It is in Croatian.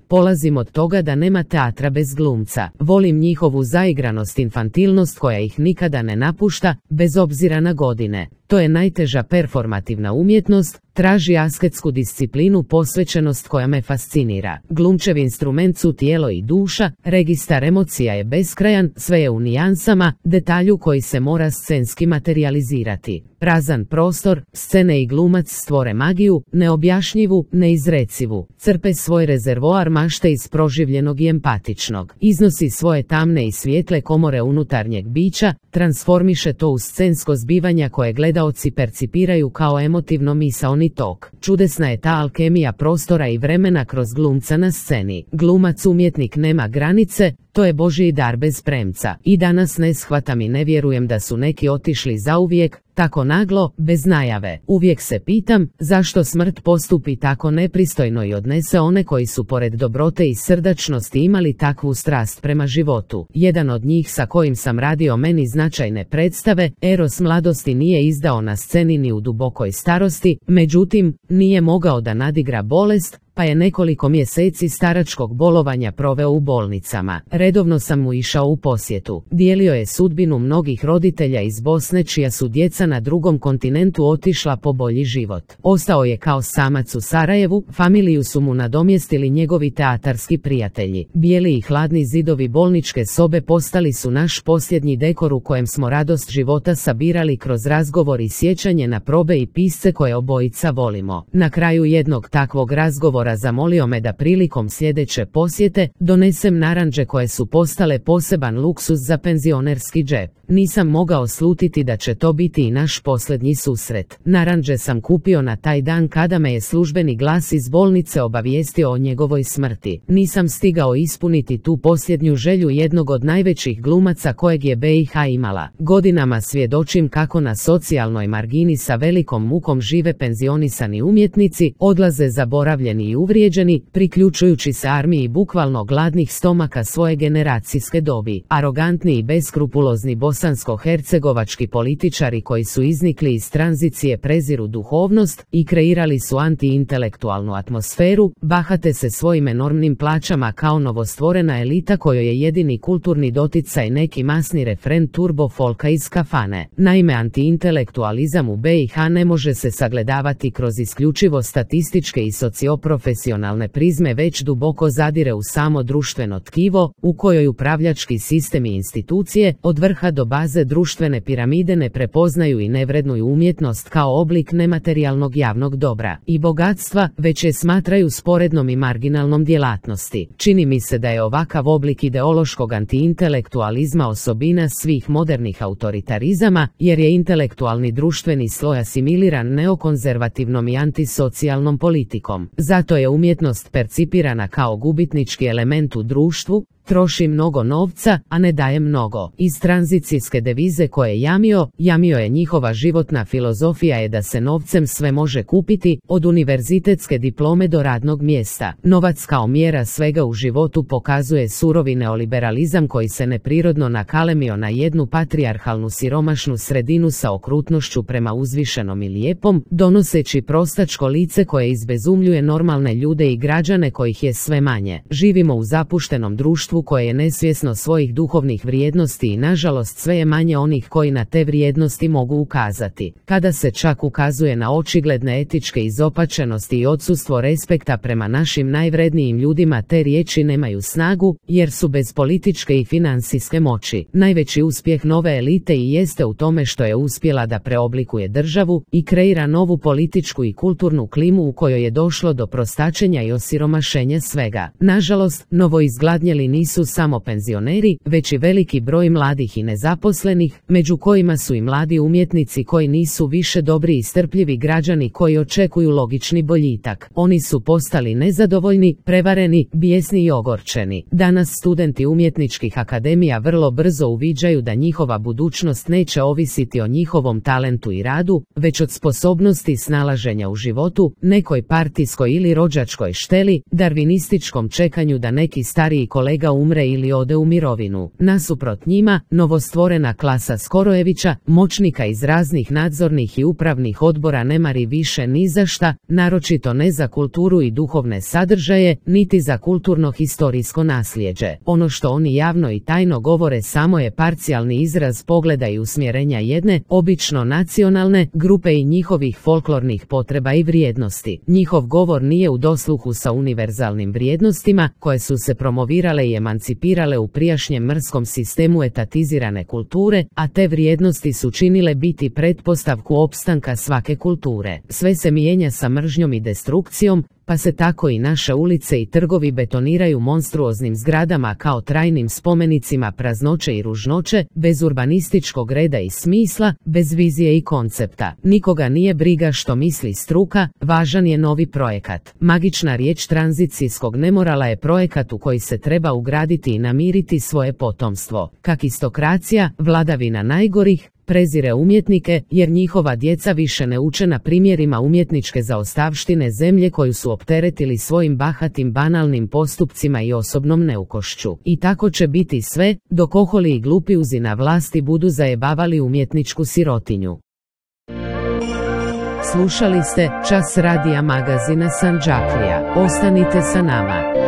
Polazim od toga da nema teatra bez glumca. Volim njihovu zaigranost, infantilnost koja ih nikada ne napušta, bez obzira na godine. To je najteža performativna umjetnost, traži asketsku disciplinu, posvećenost koja me fascinira. Glumčev instrument su tijelo i duša, registar emocija je beskrajan, sve je u nijansama, detalju koji se mora scenski materijalizirati. Prazan prostor, scene i glumac stvore magiju, neobjašnjivu, neizrecivu. Crpe svoj rezervoar mašte iz proživljenog i empatičnog. Iznosi svoje tamne i svijetle komore unutarnjeg bića, transformiše to u scensko zbivanja koje gledaoci percipiraju kao emotivno misaoni tok. Čudesna je ta alkemija prostora i vremena kroz glumca na sceni. Glumac umjetnik nema granice, to je Božji dar bez premca. I danas ne shvatam i ne vjerujem da su neki otišli zauvijek, tako naglo, bez najave. Uvijek se pitam, zašto smrt postupi tako nepristojno i odnese one koji su pored dobrote i srdačnosti imali takvu strast prema životu. Jedan od njih sa kojim sam radio meni značajne predstave, Eros mladosti, nije izdao na sceni ni u dubokoj starosti, međutim, nije mogao da nadigra bolest, pa je nekoliko mjeseci staračkog bolovanja proveo u bolnicama. Redovno sam mu išao u posjetu. Dijelio je sudbinu mnogih roditelja iz Bosne čija su djeca na drugom kontinentu otišla po bolji život. Ostao je kao samac u Sarajevu, familiju su mu nadomjestili njegovi teatarski prijatelji. Bijeli i hladni zidovi bolničke sobe postali su naš posljednji dekor u kojem smo radost života sabirali kroz razgovor i sjećanje na probe i pisce koje obojica volimo. Na kraju jednog takvog razgovora zamolio me da prilikom sljedeće posjete donesem narandže koje su postale poseban luksuz za penzionerski džep. Nisam mogao slutiti da će to biti i naš posljednji susret. Narandže sam kupio na taj dan kada me je službeni glas iz bolnice obavijestio o njegovoj smrti. Nisam stigao ispuniti tu posljednju želju jednog od najvećih glumaca kojeg je BiH imala. Godinama svjedočim kako na socijalnoj margini sa velikom mukom žive penzionisani umjetnici, odlaze zaboravljeni i uvrijeđeni, priključujući se armiji bukvalno gladnih stomaka svoje generacijske dobi. Arogantni i beskrupulozni bosansko-hercegovački političari koji su iznikli iz tranzicije preziru duhovnost i kreirali su antiintelektualnu atmosferu, bahate se svojim enormnim plaćama kao novostvorena elita kojoj je jedini kulturni doticaj neki masni refren turbo folka iz kafane. Naime, antiintelektualizam u BiH ne može se sagledavati kroz isključivo statističke i socioprofesionalne prizme, već duboko zadire u samo društveno tkivo, u kojoj upravljački sistemi i institucije, od vrha do baze društvene piramide, ne prepoznaju i ne vrednuju umjetnost kao oblik nematerijalnog javnog dobra i bogatstva, već je smatraju sporednom i marginalnom djelatnosti. Čini mi se da je ovakav oblik ideološkog antiintelektualizma osobina svih modernih autoritarizama, jer je intelektualni društveni sloj asimiliran neokonzervativnom i antisocijalnom politikom. Zato je umjetnost percipirana kao gubitnički element u društvu, troši mnogo novca, a ne daje mnogo. Iz tranzicijske devize koje je jamio je njihova životna filozofija je da se novcem sve može kupiti, od univerzitetske diplome do radnog mjesta. Novac kao mjera svega u životu pokazuje surovi neoliberalizam koji se neprirodno nakalemio na jednu patrijarhalnu siromašnu sredinu sa okrutnošću prema uzvišenom i lijepom, donoseći prostačko lice koje izbezumljuje normalne ljude i građane kojih je sve manje. Živimo u zapuštenom društvu koje je nesvjesno svojih duhovnih vrijednosti i nažalost sve je manje onih koji na te vrijednosti mogu ukazati. Kada se čak ukazuje na očigledne etičke izopačenosti i odsustvo respekta prema našim najvrednijim ljudima, te riječi nemaju snagu, jer su bez političke i financijske moći. Najveći uspjeh nove elite i jeste u tome što je uspjela da preoblikuje državu i kreira novu političku i kulturnu klimu u kojoj je došlo do prostačenja i osiromašenja svega. Nažalost, novoizgladnjeli nisu samo penzioneri, već i veliki broj mladih i nezaposlenih, među kojima su i mladi umjetnici koji nisu više dobri i strpljivi građani koji očekuju logični boljitak. Oni su postali nezadovoljni, prevareni, bijesni i ogorčeni. Danas studenti umjetničkih akademija vrlo brzo uviđaju da njihova budućnost neće ovisiti o njihovom talentu i radu, već od sposobnosti snalaženja u životu, nekoj partijskoj ili rođačkoj šteli, darvinističkom čekanju da neki stariji kolega kolega umre ili ode u mirovinu. Nasuprot njima, novostvorena klasa Skorojevića, moćnika iz raznih nadzornih i upravnih odbora ne mari više ni za šta, naročito ne za kulturu i duhovne sadržaje, niti za kulturno-historijsko nasljeđe. Ono što oni javno i tajno govore samo je parcijalni izraz pogleda i usmjerenja jedne, obično nacionalne, grupe i njihovih folklornih potreba i vrijednosti. Njihov govor nije u dosluhu sa univerzalnim vrijednostima, koje su se promovirale i emancipirale u prijašnjem mrskom sistemu etatizirane kulture, a te vrijednosti su činile biti pretpostavku opstanka svake kulture. Sve se mijenja sa mržnjom i destrukcijom, pa se tako i naše ulice i trgovi betoniraju monstruoznim zgradama kao trajnim spomenicima praznoće i ružnoće, bez urbanističkog reda i smisla, bez vizije i koncepta. Nikoga nije briga što misli struka, važan je novi projekat. Magična riječ tranzicijskog nemorala je projekat u koji se treba ugraditi i namiriti svoje potomstvo. Kakistokracija, vladavina najgorih, prezire umjetnike, jer njihova djeca više ne uče na primjerima umjetničke zaostavštine zemlje koju su opteretili svojim bahatim banalnim postupcima i osobnom neukošću. I tako će biti sve, dok oholi i glupiuzi na vlasti budu zajebavali umjetničku sirotinju. Slušali ste Čas radija magazina Sandžaklija. Ostanite sa nama.